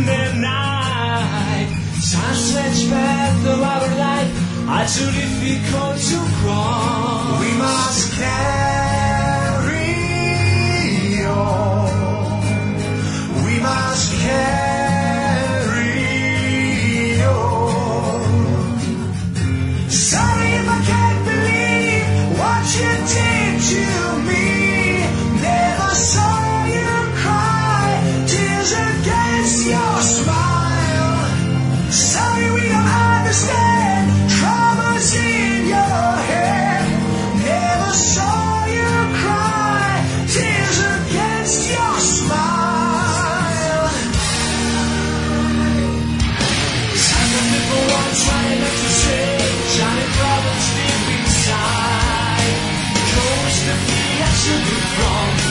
the night. Time stretched back through our life. I too difficult to cross. We must carry on. We must carry on. Sorry if I can't believe what you did to me. Never saw you cry, tears against your smile. Sorry we don't understand troubles in your head. Never saw you cry, tears against your smile. Time of people are trying not to change. Johnny problems deep inside. Courage to be as you be wrong.